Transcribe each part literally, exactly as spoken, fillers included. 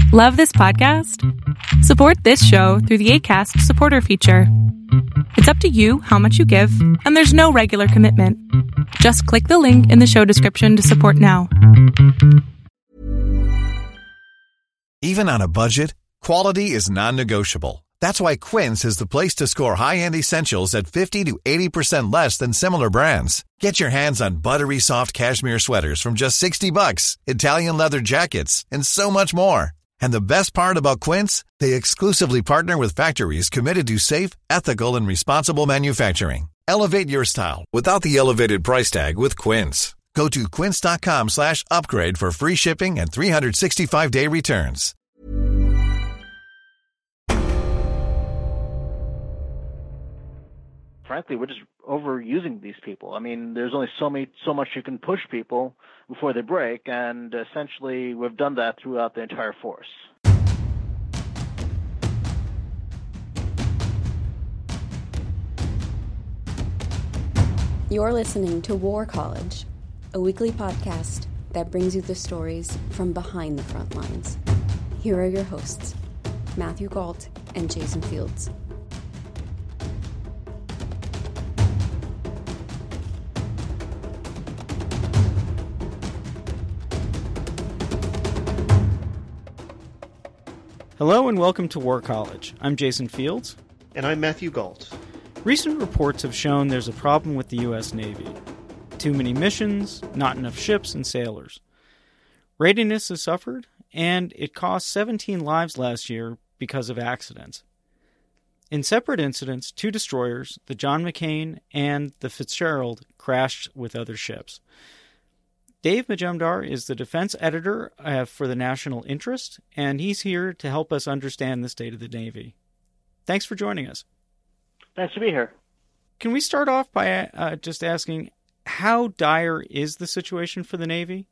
Love this podcast? Support this show through the Acast supporter feature. It's up to you how much you give, and there's no regular commitment. Just click the link in the show description to support now. Even on a budget, quality is non-negotiable. That's why Quince is the place to score high-end essentials at fifty to eighty percent less than similar brands. Get your hands on buttery soft cashmere sweaters from just sixty bucks, Italian leather jackets, and so much more. And the best part about Quince, they exclusively partner with factories committed to safe, ethical, and responsible manufacturing. Elevate your style without the elevated price tag with Quince. Go to quince.com slash upgrade for free shipping and three sixty-five day returns. Frankly, we're just overusing these people. I mean, there's only so many, so much you can push people before they break, and essentially we've done that throughout the entire force. You're listening to War College, a weekly podcast that brings you the stories from behind the front lines. Here are your hosts, Matthew Gault and Jason Fields. Hello and welcome to War College. I'm Jason Fields. And I'm Matthew Gault. Recent reports have shown there's a problem with the U S Navy. Too many missions, not enough ships and sailors. Readiness has suffered, and it cost seventeen lives last year because of accidents. In separate incidents, two destroyers, the John McCain and the Fitzgerald, crashed with other ships. Dave Majumdar is the defense editor uh, for the National Interest, and he's here to help us understand the state of the Navy. Thanks for joining us. Nice to be here. Can we start off by uh, just asking, how dire is the situation for the Navy?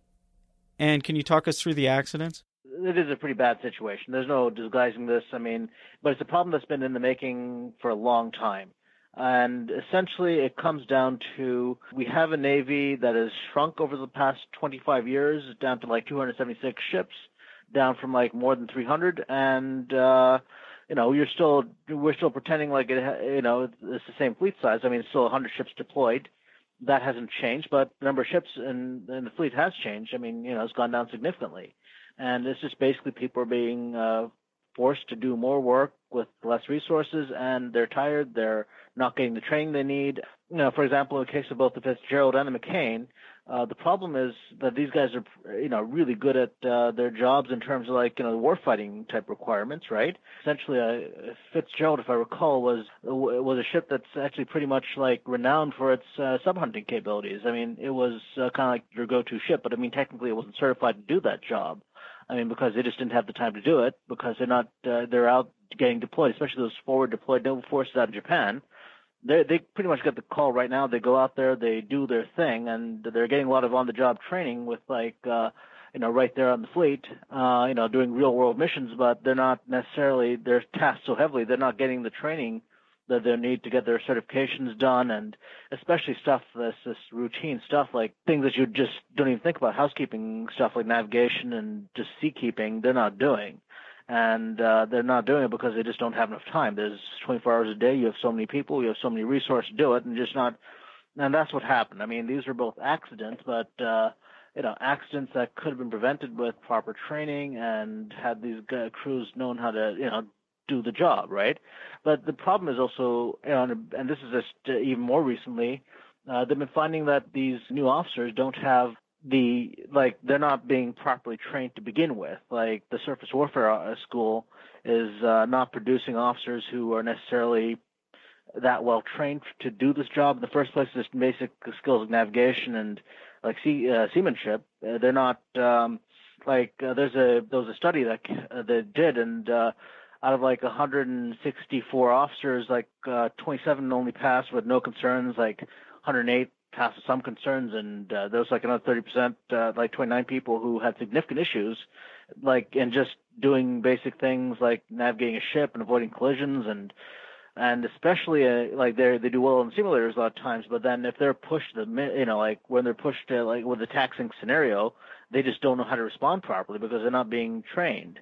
And can you talk us through the accidents? It is a pretty bad situation. There's no disguising this. I mean, but it's a problem that's been in the making for a long time. And essentially it comes down to, we have a Navy that has shrunk over the past twenty-five years down to like two hundred seventy-six ships, down from like more than three hundred. And, uh, you know, you're still, we're still pretending like it, you know, it's the same fleet size. I mean, it's still one hundred ships deployed. That hasn't changed, but the number of ships in, in the fleet has changed. I mean, you know, it's gone down significantly. And it's just basically people are being uh, forced to do more work with less resources, and they're tired. They're not getting the training they need. You know, for example, in the case of both the Fitzgerald and the McCain, uh, the problem is that these guys are, you know, really good at uh, their jobs in terms of like, you know, warfighting type requirements, right? Essentially, uh, Fitzgerald, if I recall, was was a ship that's actually pretty much like renowned for its uh, sub-hunting capabilities. I mean, it was uh, kind of like your go-to ship, but I mean, technically, it wasn't certified to do that job. I mean, because they just didn't have the time to do it, because they're not, uh, they're out getting deployed, especially those forward deployed naval forces out in Japan. They they pretty much get the call right now. They go out there, they do their thing, and they're getting a lot of on-the-job training with like, uh, you know, right there on the fleet, uh, you know, doing real-world missions, but they're not necessarily, they're tasked so heavily, they're not getting the training that they need to get their certifications done, and especially stuff that's this routine stuff, like things that you just don't even think about, housekeeping stuff like navigation and just seakeeping, they're not doing. And uh, they're not doing it because they just don't have enough time. There's twenty-four hours a day, you have so many people, you have so many resources to do it, and just not, and that's what happened. I mean, these are both accidents, but, uh, you know, accidents that could have been prevented with proper training and had these uh, crews known how to, you know, do the job, right? But the problem is also, you know, and this is just uh, even more recently, uh, they've been finding that these new officers don't have the, like, they're not being properly trained to begin with. Like, the surface warfare school is uh, not producing officers who are necessarily that well trained to do this job in the first place. Just basic skills of navigation and like sea, uh, seamanship. Uh, they're not um, like uh, there's a there was a study that uh, that did, and uh, out of like one hundred sixty-four officers, like uh, twenty-seven only passed with no concerns. Like one hundred eight passed with some concerns, and uh, there was like another thirty percent, uh, like twenty-nine people who had significant issues, like in just doing basic things like navigating a ship and avoiding collisions, and and especially uh, like they they do well in simulators a lot of times. But then if they're pushed, the you know like when they're pushed to like with a taxing scenario, they just don't know how to respond properly because they're not being trained.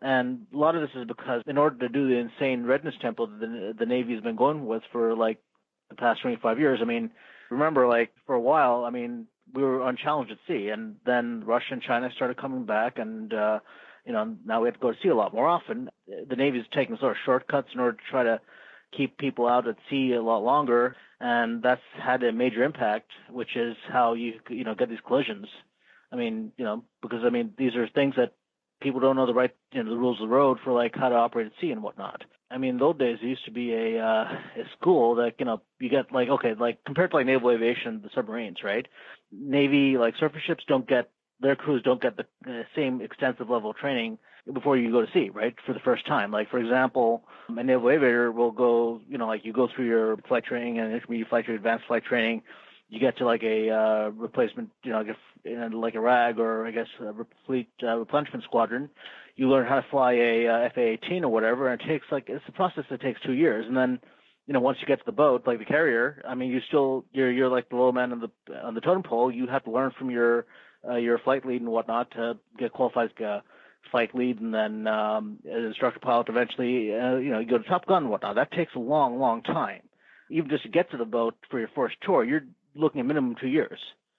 And a lot of this is because in order to do the insane readiness tempo that the, the Navy has been going with for like the past twenty-five years, I mean, remember, like for a while, I mean, we were unchallenged at sea, and then Russia and China started coming back, and uh, you know, now we have to go to sea a lot more often. The Navy is taking sort of shortcuts in order to try to keep people out at sea a lot longer, and that's had a major impact, which is how you you know get these collisions. I mean, you know, because I mean, these are things that people don't know the right, you know, the rules of the road for like how to operate at sea and whatnot. I mean, those days there used to be a uh, a school that, you know, you get like, okay, like compared to like naval aviation, the submarines, right? Navy, like surface ships don't get, their crews don't get the uh, same extensive level of training before you go to sea, right? For the first time. Like, for example, a naval aviator will go, you know, like you go through your flight training and intermediate flight training, advanced flight training. You get to like a uh, replacement, you know, like a, you know, like a R A G or I guess a fleet uh, replenishment squadron. You learn how to fly a uh, F A eighteen or whatever, and it takes like, it's a process that takes two years. And then, you know, once you get to the boat, like the carrier, I mean, you still, you're you're like the low man on the on the totem pole. You have to learn from your uh, your flight lead and whatnot to get qualified as a flight lead, and then um, as instructor pilot eventually, uh, you know, you go to Top Gun and whatnot. That takes a long, long time. Even just to get to the boat for your first tour, you're looking at minimum two years.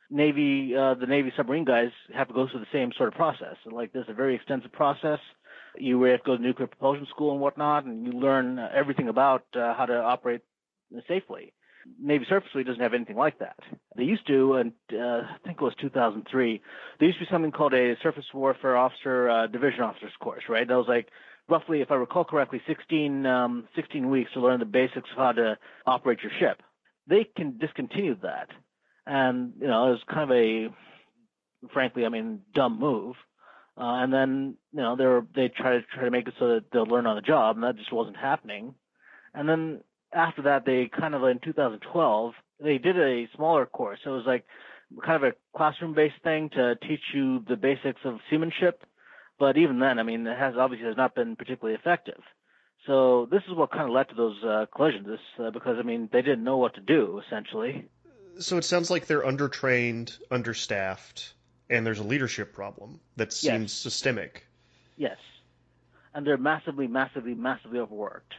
Navy, uh, the Navy submarine guys have to go through the same sort of process. Like, there's a very extensive process. You have to go to nuclear propulsion school and whatnot, and you learn uh, everything about uh, how to operate safely. Navy Surface Fleet doesn't have anything like that. They used to, and uh, I think it was two thousand three, there used to be something called a Surface Warfare Officer uh, Division Officers course, right? That was like roughly, if I recall correctly, sixteen, um, sixteen weeks to learn the basics of how to operate your ship. They can discontinue that. And, you know, it was kind of a, frankly, I mean, dumb move. Uh, and then, you know, they were, they try to try to make it so that they'll learn on the job, and that just wasn't happening. And then after that, they kind of, in two thousand twelve, they did a smaller course. So it was like kind of a classroom-based thing to teach you the basics of seamanship. But even then, I mean, it has obviously has not been particularly effective. So this is what kind of led to those uh, collisions, this, uh, because, I mean, they didn't know what to do, essentially. So it sounds like they're undertrained, understaffed, and there's a leadership problem that seems yes. systemic. Yes. And they're massively, massively, massively overworked.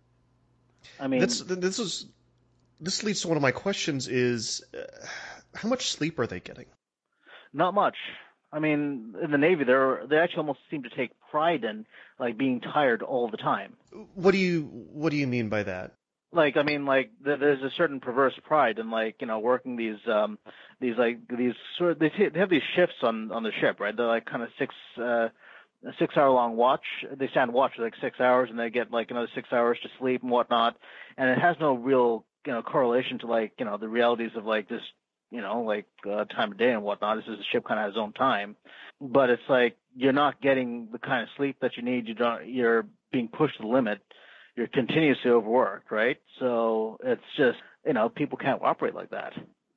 I mean... That's, this is, this leads to one of my questions is, uh, how much sleep are they getting? Not much. I mean, in the Navy, they're they actually almost seem to take pride in like being tired all the time. What do you What do you mean by that? Like, I mean, like there's a certain perverse pride in like you know working these um these like these sort of, they t- they have these shifts on on the ship, right? They're like kind of six uh a six hour long watch. They stand watch for like six hours, and they get like another six hours to sleep and whatnot. And it has no real you know correlation to like you know the realities of like this. you know, like uh, time of day and whatnot. This is the ship kind of has its own time. But it's like you're not getting the kind of sleep that you need. You don't, you're being pushed to the limit. You're continuously overworked, right? So it's just, you know, people can't operate like that.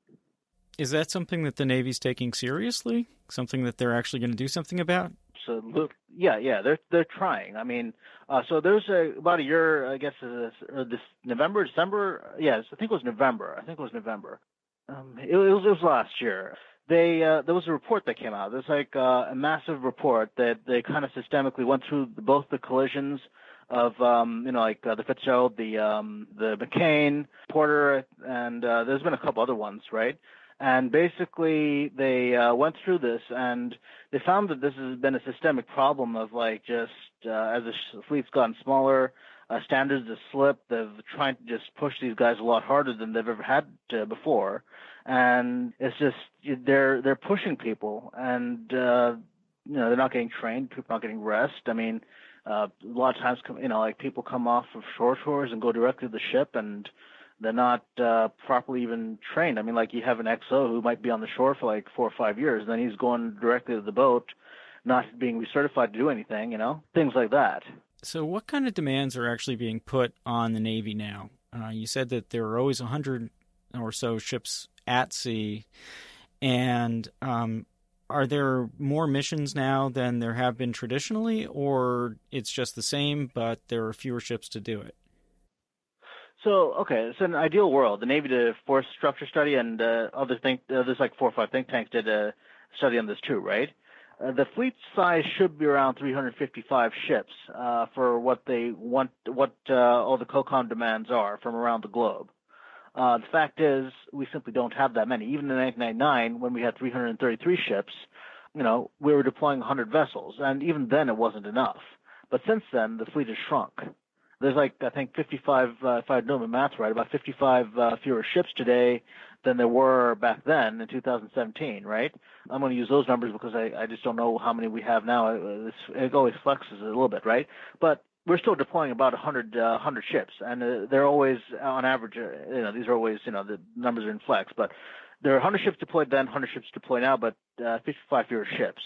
Is that something that the Navy's taking seriously? Something that they're actually going to do something about? So, look, yeah, yeah, they're they're trying. I mean, uh, so there's a, about a year, I guess, uh, this November, December. Yes, I think it was November. I think it was November. Um, it, it, was, it was last year. They uh, there was a report that came out. There's like uh, a massive report that they kind of systemically went through the, both the collisions of um, you know like uh, the Fitzgerald, the um, the McCain, Porter, and uh, there's been a couple other ones, right? And basically they uh, went through this and they found that this has been a systemic problem of like just uh, as the fleet's gotten smaller. Uh, standards have slipped. They've tried to just push these guys a lot harder than they've ever had to before, and it's just they're they're pushing people, and uh, you know they're not getting trained. People are not getting rest. I mean, uh, a lot of times, you know, like people come off of shore tours and go directly to the ship, and they're not uh, properly even trained. I mean, like you have an X O who might be on the shore for like four or five years, and then he's going directly to the boat, not being recertified to do anything. You know, things like that. So what kind of demands are actually being put on the Navy now? Uh, you said that there are always one hundred or so ships at sea, and um, are there more missions now than there have been traditionally, or it's just the same, but there are fewer ships to do it? So, okay, it's an ideal world. The Navy did a force structure study, and uh, other think uh, there's like four or five think tanks did a study on this too, right? Uh, the fleet size should be around three hundred fifty-five ships uh, for what they want, what uh, all the COCOM demands are from around the globe. Uh, the fact is, we simply don't have that many. Even in nineteen ninety-nine, when we had three hundred thirty-three ships, you know, we were deploying one hundred vessels, and even then it wasn't enough. But since then, the fleet has shrunk. There's like, I think, fifty-five, uh, if I know my math right, about fifty-five uh, fewer ships today than there were back then in two thousand seventeen, right? I'm going to use those numbers because I, I just don't know how many we have now. It, it always flexes a little bit, right? But we're still deploying about one hundred, uh, one hundred ships, and uh, they're always, on average, uh, you know, these are always, you know, the numbers are in flex, but there are one hundred ships deployed then, one hundred ships deployed now, but uh, fifty-five fewer ships.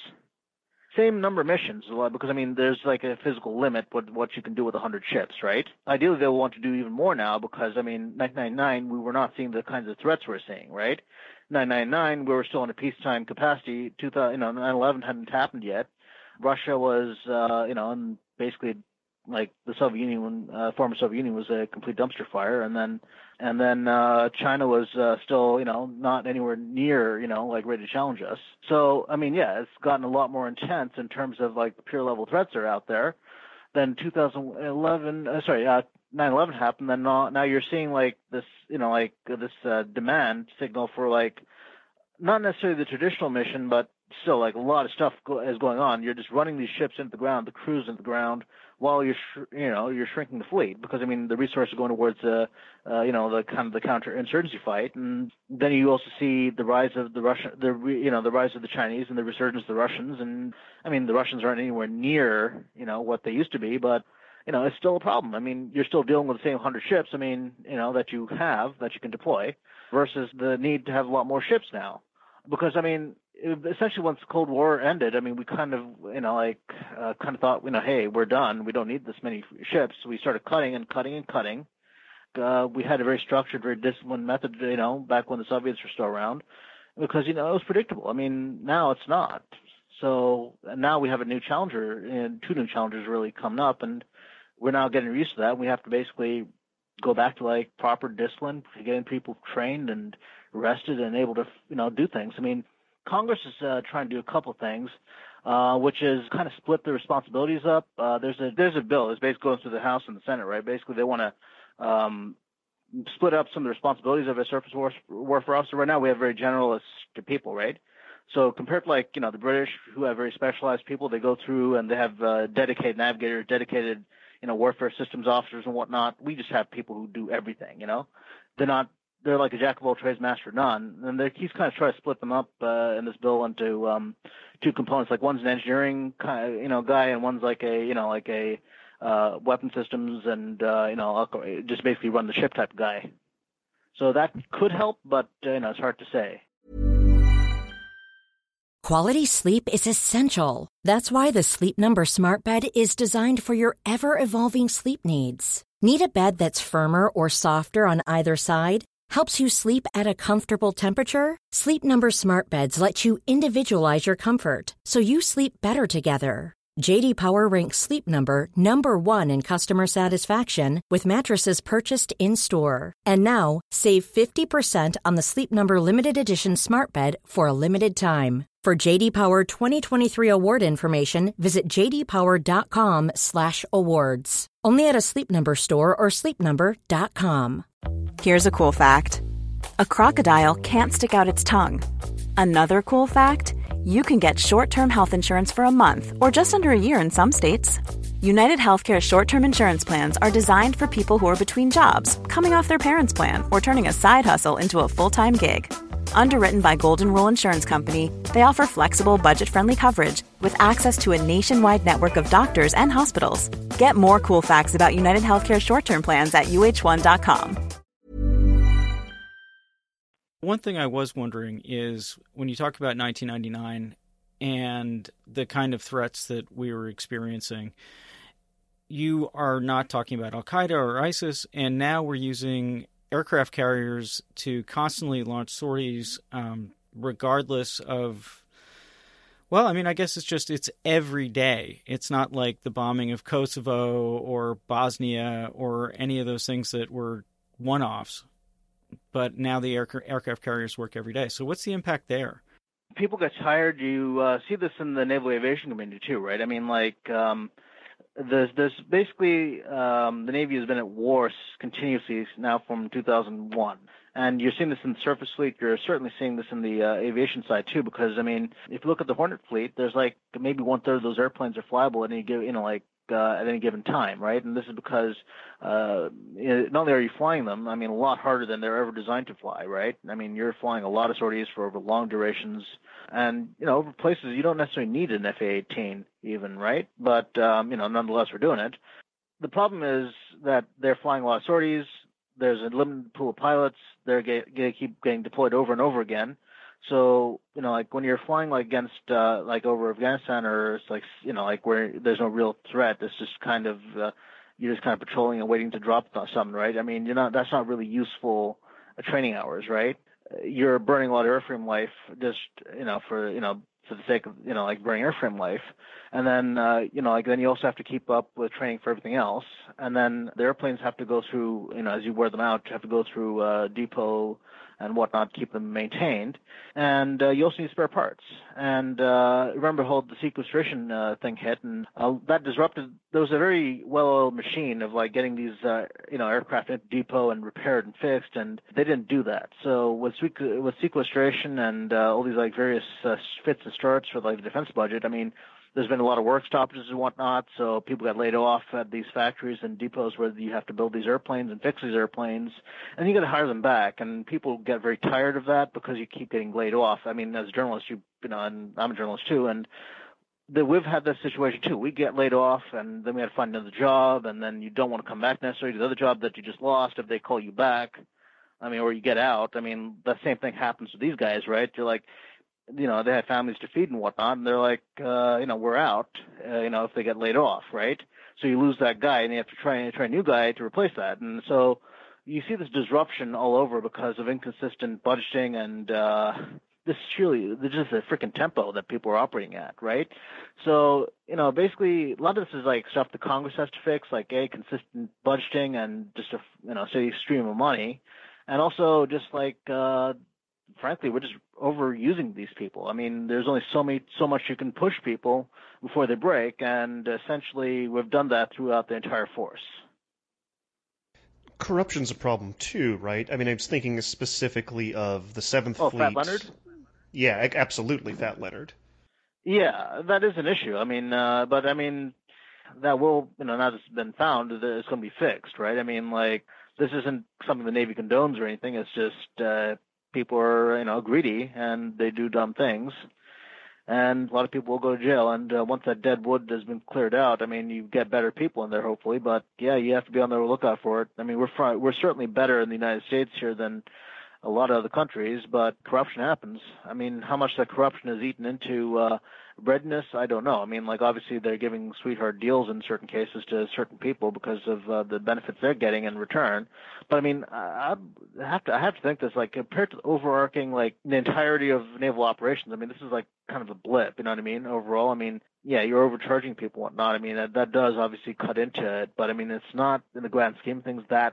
Same number of missions, because, I mean, there's like a physical limit what what you can do with one hundred ships, right? Ideally, they'll want to do even more now because, I mean, nineteen ninety-nine, we were not seeing the kinds of threats we're seeing, right? nineteen ninety-nine, we were still in a peacetime capacity. two thousand, you know, nine eleven hadn't happened yet. Russia was, uh, you know, and basically like the Soviet Union, uh, former Soviet Union was a complete dumpster fire, and then and then uh, China was uh, still, you know, not anywhere near, you know, like ready to challenge us. So, I mean, yeah, it's gotten a lot more intense in terms of like the pure level threats that are out there. Then two thousand eleven, uh, sorry, uh, nine eleven happened. Then now, now you're seeing like this, you know, like this uh, demand signal for like not necessarily the traditional mission, but still like a lot of stuff go- is going on. You're just running these ships into the ground, the crews into the ground, while you're, sh- you know, you're shrinking the fleet because, I mean, the resources are going towards, uh, uh, you know, the kind of the counterinsurgency fight. And then you also see the rise of the Russian, the, you know, the rise of the Chinese and the resurgence of the Russians. And, I mean, the Russians aren't anywhere near, you know, what they used to be, but, you know, it's still a problem. I mean, you're still dealing with the same one hundred ships, I mean, you know, that you have, that you can deploy, versus the need to have a lot more ships now. Because, I mean, essentially once the Cold War ended, I mean, we kind of, you know, like, uh, kind of thought, you know, hey, we're done. We don't need this many ships. We started cutting and cutting and cutting. Uh, we had a very structured, very disciplined method, you know, back when the Soviets were still around, because, you know, it was predictable. I mean, now it's not. So now we have a new challenger, and two new challengers really coming up, and we're now getting used to that. We have to basically go back to, like, proper discipline, getting people trained and rested and able to, you know, do things. I mean, Congress is uh, trying to do a couple things, uh, which is kind of split the responsibilities up. Uh, there's a there's a bill. It's basically going through the House and the Senate, right? Basically, they want to um, split up some of the responsibilities of a surface war, warfare officer. Right now, we have very generalist people, right? So compared to, like, you know, the British, who have very specialized people, they go through and they have uh, dedicated navigators, dedicated, you know, warfare systems officers and whatnot. We just have people who do everything, you know. They're not. They're like a jack of all trades, master of none. And he's kind of trying to split them up uh, in this bill into um, two components. Like one's an engineering kind of, you know, guy, and one's like a, you know, like a uh, weapon systems and, uh, you know, just basically run the ship type of guy. So that could help, but, uh, you know, it's hard to say. Quality sleep is essential. That's why the Sleep Number Smart Bed is designed for your ever-evolving sleep needs. Need a bed that's firmer or softer on either side? Helps you sleep at a comfortable temperature? Sleep Number Smart Beds let you individualize your comfort, so you sleep better together. J D Power ranks Sleep Number number one in customer satisfaction with mattresses purchased in-store. And now, save fifty percent on the Sleep Number Limited Edition Smart Bed for a limited time. For J D Power twenty twenty-three award information, visit j d power dot com slash awards. Only at a Sleep Number store or sleep number dot com. Here's a cool fact. A crocodile can't stick out its tongue. Another cool fact, you can get short-term health insurance for a month or just under a year in some states. United Healthcare short-term insurance plans are designed for people who are between jobs, coming off their parents' plan, or turning a side hustle into a full-time gig. Underwritten by Golden Rule Insurance Company, they offer flexible, budget-friendly coverage with access to a nationwide network of doctors and hospitals. Get more cool facts about United Healthcare short-term plans at u h one dot com. One thing I was wondering is when you talk about nineteen ninety-nine and the kind of threats that we were experiencing, you are not talking about Al-Qaeda or ISIS, and now we're using aircraft carriers to constantly launch sorties um, regardless of, well, I mean, I guess it's just, it's every day. It's not like the bombing of Kosovo or Bosnia or any of those things that were one-offs. But now the air, aircraft carriers work every day. So what's the impact there? People get tired. You uh, see this in the naval aviation community too, right? I mean, like um, there's there's basically um, the Navy has been at war continuously now from two thousand one, and you're seeing this in the surface fleet. You're certainly seeing this in the uh, aviation side too, because I mean, if you look at the Hornet fleet, there's like maybe one third of those airplanes are flyable at any given, you know, like uh, at any given time, right? And this is because uh, not only are you flying them, I mean, a lot harder than they're ever designed to fly, right? I mean, you're flying a lot of sorties for over long durations, and you know, over places you don't necessarily need an F A eighteen even, right? But um, you know, nonetheless, we're doing it. The problem is that they're flying a lot of sorties. There's a limited pool of pilots. They're get, get, keep getting deployed over and over again. So, you know, like when you're flying like against, uh, like over Afghanistan, or it's like, you know, like where there's no real threat, it's just kind of, uh, you're just kind of patrolling and waiting to drop something, right? I mean, you're not, that's not really useful uh, training hours, right? You're burning a lot of airframe life just, you know, for, you know, for the sake of, you know, like burning airframe life. And then, uh, you know, like then you also have to keep up with training for everything else. And then the airplanes have to go through, you know, as you wear them out, you have to go through uh, depot and whatnot, keep them maintained. And uh, you also need spare parts. And uh, remember how the sequestration uh, thing hit, and uh, that disrupted, there was a very well-oiled machine of like getting these, uh, you know, aircraft into depot and repaired and fixed, and they didn't do that. So with, with sequestration and uh, all these like various uh, fits and starts for like the defense budget, I mean, there's been a lot of work stoppages and whatnot, so people got laid off at these factories and depots where you have to build these airplanes and fix these airplanes, and you got to hire them back. And people get very tired of that because you keep getting laid off. I mean, as a journalist, you, you know, and I'm a journalist too, and the, we've had this situation too. We get laid off, and then we have to find another job, and then you don't want to come back necessarily to the other job that you just lost if they call you back. I mean, or you get out. I mean, the same thing happens to these guys, right? You're like, you know, they have families to feed and whatnot, and they're like, uh, you know, we're out, uh, you know, if they get laid off, right? So you lose that guy, and you have to try, try a new guy to replace that. And so you see this disruption all over because of inconsistent budgeting and uh, this surely, this is a freaking tempo that people are operating at, right? So, you know, basically a lot of this is like stuff the Congress has to fix, like a consistent budgeting and just a, you know, steady stream of money. And also just like, uh, frankly, we're just overusing these people. I mean, there's only so many, so much you can push people before they break, and essentially we've done that throughout the entire force. Corruption's a problem too, right? I mean, I was thinking specifically of the Seventh oh, Fleet. Fat Leonard? Yeah, absolutely, Fat Leonard. Yeah, that is an issue. I mean, uh, but I mean, that will, you know, now that it's been found, that it's going to be fixed, right? I mean, like, this isn't something the Navy condones or anything. It's just uh, people are, you know, greedy and they do dumb things, and a lot of people will go to jail. And uh, once that dead wood has been cleared out, I mean, you get better people in there, hopefully. But yeah, you have to be on the lookout for it. I mean, we're fr- we're certainly better in the United States here than a lot of other countries, but corruption happens. I mean, how much that corruption is eaten into uh, readiness, I don't know. I mean, like, obviously they're giving sweetheart deals in certain cases to certain people because of uh, the benefits they're getting in return. But I mean, I, I have to I have to think this, like, compared to the overarching, like, the entirety of naval operations, I mean, this is like kind of a blip, you know what I mean, overall. I mean, yeah, you're overcharging people and whatnot. I mean, that, that does obviously cut into it, but I mean, it's not, in the grand scheme of things, that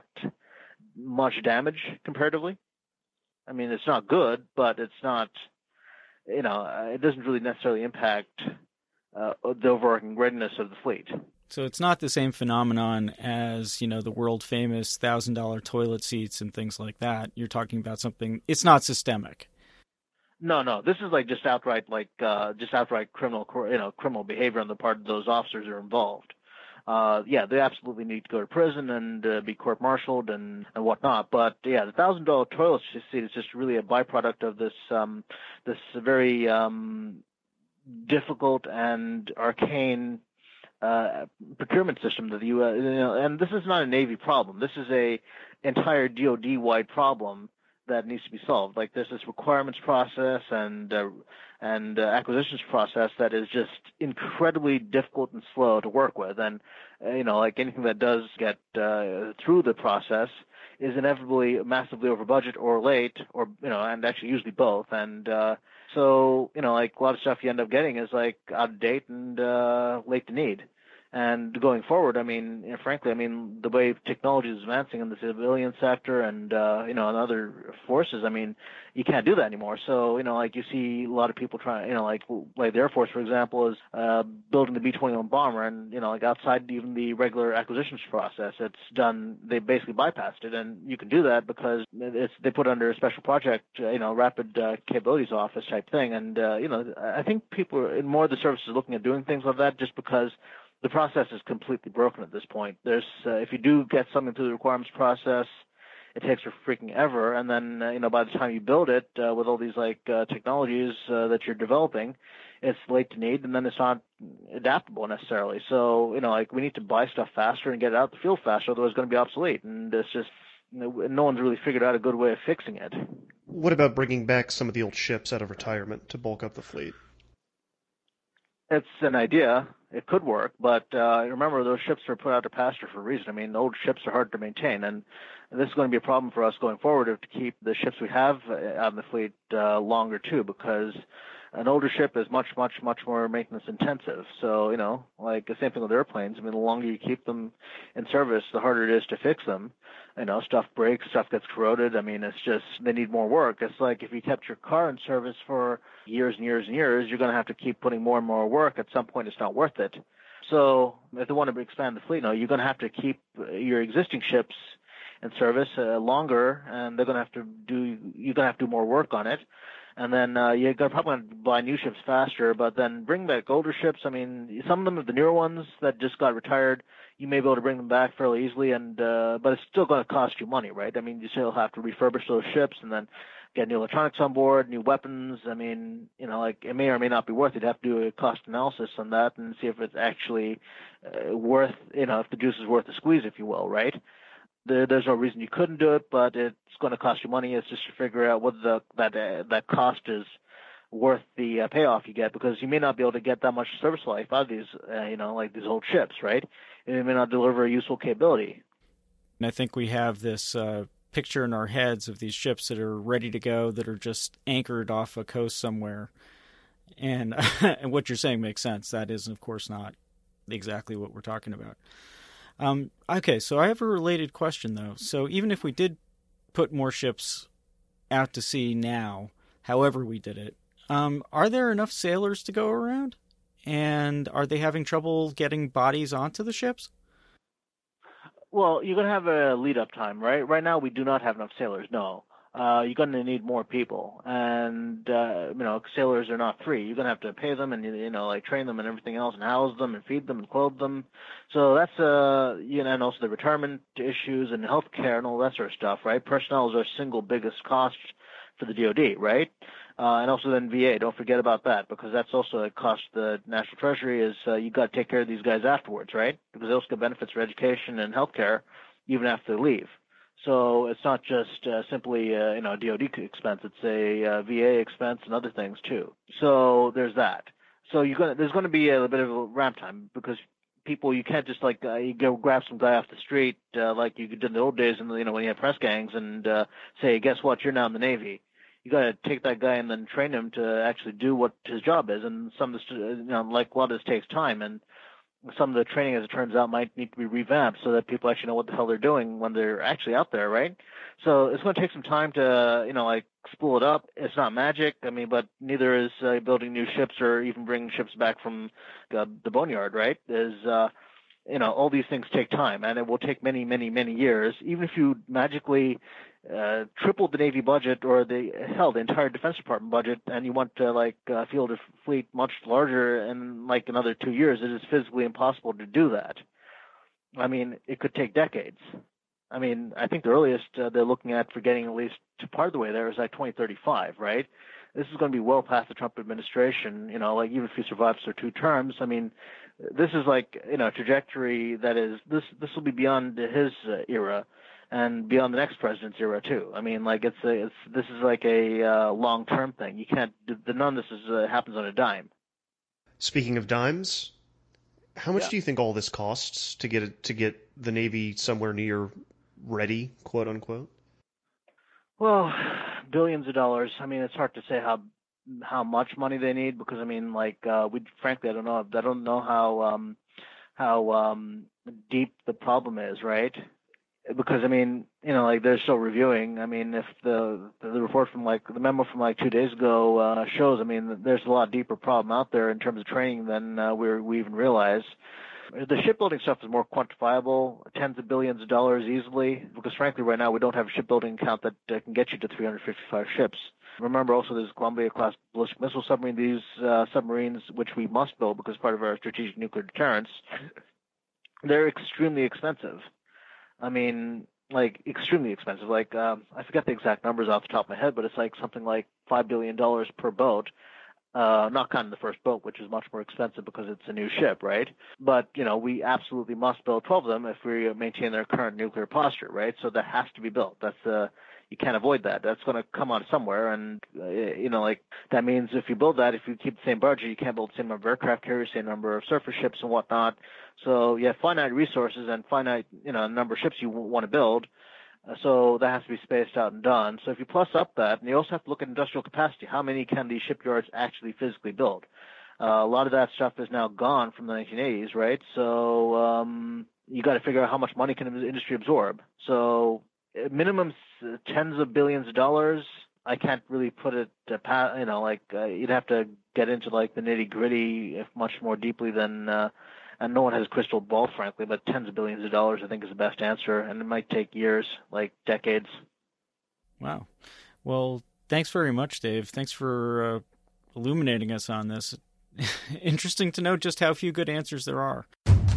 much damage comparatively. I mean, it's not good, but it's not, you know, it doesn't really necessarily impact uh, the overarching readiness of the fleet. So it's not the same phenomenon as, you know, the world-famous one thousand dollars toilet seats and things like that. You're talking about something, it's not systemic. No, no, this is like just outright, like, uh, just outright criminal, you know, criminal behavior on the part of those officers who are involved. Uh, yeah, they absolutely need to go to prison and uh, be court-martialed and, and whatnot. But yeah, the one thousand dollars toilet seat is just really a byproduct of this um, this very um, difficult and arcane uh, procurement system that the U S. You know, and this is not a Navy problem. This is a entire D O D-wide problem that needs to be solved. Like, there's this requirements process and uh, and uh, acquisitions process that is just incredibly difficult and slow to work with. And, uh, you know, like anything that does get uh, through the process is inevitably massively over budget or late, or, you know, and actually usually both. And uh, so, you know, like a lot of stuff you end up getting is like out of date and uh, late to need. And going forward, I mean, you know, frankly, I mean, the way technology is advancing in the civilian sector and, uh, you know, and other forces, I mean, you can't do that anymore. So, you know, like you see a lot of people trying, you know, like, like the Air Force, for example, is uh, building the B twenty-one bomber, and, you know, like outside even the regular acquisitions process, it's done, they basically bypassed it. And you can do that because it's, they put under a special project, uh, you know, rapid uh, capabilities office type thing. And, uh, you know, I think people in more of the services are looking at doing things like that just because the process is completely broken at this point. There's, uh, if you do get something through the requirements process, it takes for freaking ever, and then uh, you know by the time you build it uh, with all these like uh, technologies uh, that you're developing, it's late to need, and then it's not adaptable necessarily. So you know like we need to buy stuff faster and get it out the field faster, otherwise it's going to be obsolete. And it's just you know, no one's really figured out a good way of fixing it. What about bringing back some of the old ships out of retirement to bulk up the fleet? It's an idea. It could work, but uh, remember, those ships are put out to pasture for a reason. I mean, old ships are hard to maintain, and this is going to be a problem for us going forward to keep the ships we have out in the fleet uh, longer, too, because an older ship is much, much, much more maintenance intensive. So, you know, like the same thing with airplanes. I mean, the longer you keep them in service, the harder it is to fix them. You know, stuff breaks, stuff gets corroded. I mean, it's just, they need more work. It's like if you kept your car in service for years and years and years, you're going to have to keep putting more and more work. At some point, it's not worth it. So if they want to expand the fleet, no, you're going to have to keep your existing ships in service uh, longer, and they're going to have to do, you're going to have to do more work on it. And then uh, you're going to probably want to buy new ships faster, but then bring back older ships. I mean, some of them are the newer ones that just got retired. You may be able to bring them back fairly easily, and uh, but it's still going to cost you money, right? I mean, you still have to refurbish those ships and then get new electronics on board, new weapons. I mean, you know, like it may or may not be worth it. You'd have to do a cost analysis on that and see if it's actually uh, worth, you know, if the juice is worth the squeeze, if you will, right? There, there's no reason you couldn't do it, but it's going to cost you money. It's just to figure out what the that uh, that cost is worth the uh, payoff you get, because you may not be able to get that much service life out of these, uh, you know, like these old ships, right? And it may not deliver a useful capability. And I think we have this uh, picture in our heads of these ships that are ready to go, that are just anchored off a coast somewhere. And, and what you're saying makes sense. That is, of course, not exactly what we're talking about. Um, okay, so I have a related question, though. So even if we did put more ships out to sea now, however we did it, um, are there enough sailors to go around? And are they having trouble getting bodies onto the ships? Well, you're going to have a lead-up time, right? Right now, we do not have enough sailors, no. Uh, you're going to need more people. And, uh, you know, sailors are not free. You're going to have to pay them and, you know, like train them and everything else and house them and feed them and clothe them. So that's, uh, you know, and also the retirement issues and health care and all that sort of stuff, right? Personnel is our single biggest cost for the D O D, right? Uh, and also then V A, don't forget about that, because that's also a cost the National Treasury is uh, you got to take care of these guys afterwards, right? Because they also get benefits for education and health care even after they leave. So it's not just uh, simply uh, you know a D O D expense; it's a uh, V A expense and other things too. So there's that. So you're gonna there's going to be a, a bit of a ramp time, because people, you can't just like uh, you go grab some guy off the street uh, like you did in the old days, and you know when you had press gangs, and uh, say, guess what, you're now in the Navy. You got to take that guy and then train him to actually do what his job is, and some of this, you know, like a lot of this takes time, and some of the training, as it turns out, might need to be revamped so that people actually know what the hell they're doing when they're actually out there, right? So it's going to take some time to, you know, like spool it up. It's not magic, I mean, but neither is uh, building new ships or even bringing ships back from uh, the boneyard, right? Is uh, you know, all these things take time, and it will take many, many, many years. Even if you magically uh, tripled the Navy budget, or the hell, the entire Defense Department budget, and you want to like uh, field a fleet much larger in like another two years, it is physically impossible to do that. I mean, it could take decades. I mean, I think the earliest uh, they're looking at for getting at least to part of the way there is like twenty thirty-five, right? This is going to be well past the Trump administration, you know, like even if he survives for two terms. I mean, this is like, you know, a trajectory that is, this this will be beyond his uh, era and beyond the next president's era too. I mean, like it's a, it's this is like a uh, long-term thing. You can't, the, none of this is, uh, happens on a dime. Speaking of dimes, how much yeah. do you think all this costs to get it, to get the Navy somewhere near ready, quote unquote? Well, billions of dollars. I mean, it's hard to say how how much money they need, because I mean, like uh, we frankly, I don't know. I don't know how um, how um, deep the problem is, right? Because I mean, you know, like they're still reviewing. I mean, if the the report from like the memo from like two days ago uh, shows, I mean, there's a lot deeper problem out there in terms of training than uh, we we even realize. The shipbuilding stuff is more quantifiable, tens of billions of dollars easily, because frankly, right now we don't have a shipbuilding account that uh, can get you to three hundred fifty-five ships. Remember also there's Columbia-class ballistic missile submarine, these uh, submarines, which we must build because part of our strategic nuclear deterrence, they're extremely expensive. I mean, like, extremely expensive. Like, um, I forget the exact numbers off the top of my head, but it's like something like five billion dollars per boat. Uh, not counting the first boat, which is much more expensive because it's a new ship, right? But, you know, we absolutely must build twelve of them if we maintain their current nuclear posture, right? So that has to be built. That's uh, you can't avoid that. That's going to come out somewhere. And, uh, you know, like, that means if you build that, if you keep the same budget, you can't build the same number of aircraft carriers, same number of surface ships and whatnot. So you have finite resources and finite, you know, number of ships you want to build. Uh, so that has to be spaced out and done. So if you plus up that, and you also have to look at industrial capacity, how many can these shipyards actually physically build? Uh, a lot of that stuff is now gone from the nineteen eighties, right? So um, you got to figure out how much money can the industry absorb. So uh, minimum tens of billions of dollars. I can't really put it, to pa- you know, like uh, you'd have to get into like the nitty gritty, if much more deeply than. Uh, And no one has a crystal ball, frankly, but tens of billions of dollars, I think, is the best answer. And it might take years, like decades. Wow. Well, thanks very much, Dave. Thanks for uh, illuminating us on this. Interesting to know just how few good answers there are.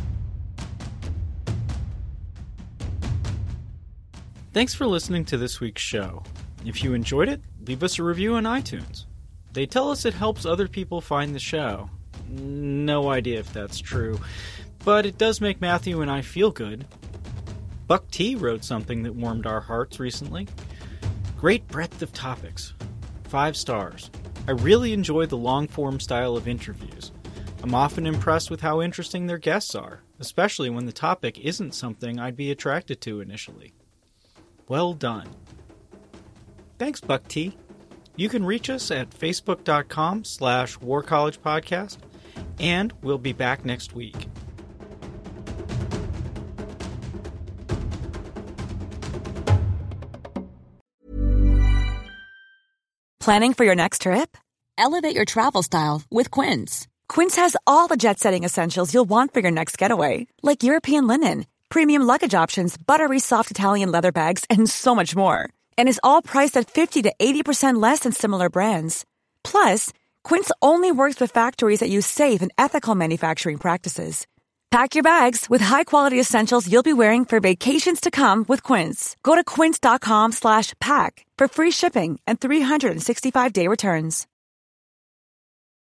Thanks for listening to this week's show. If you enjoyed it, leave us a review on iTunes. They tell us it helps other people find the show. No idea if that's true, but it does make Matthew and I feel good. Buck T wrote something that warmed our hearts recently. Great breadth of topics. Five stars. I really enjoy the long-form style of interviews. I'm often impressed with how interesting their guests are, especially when the topic isn't something I'd be attracted to initially. Well done. Thanks, Buck T. You can reach us at facebook.com slash War College Podcast, and we'll be back next week. Planning for your next trip? Elevate your travel style with Quince. Quince has all the jet-setting essentials you'll want for your next getaway, like European linen, premium luggage options, buttery soft Italian leather bags, and so much more. And is all priced at fifty to eighty percent less than similar brands. Plus, Quince only works with factories that use safe and ethical manufacturing practices. Pack your bags with high-quality essentials you'll be wearing for vacations to come with Quince. Go to quince.com slash pack for free shipping and three sixty-five day returns.